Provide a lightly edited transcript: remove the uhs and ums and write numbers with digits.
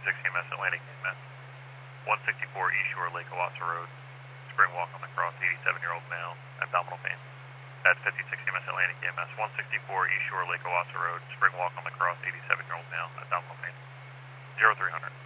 EMS Atlantic EMS. 164 East Shore Lake Owasso Road. Spring walk on the cross, 87-year-old male, abdominal pain. That's 56 EMS Atlantic EMS. 164 East Shore Lake Owasso Road. Spring walk on the cross, 87-year-old male, abdominal pain. 0300.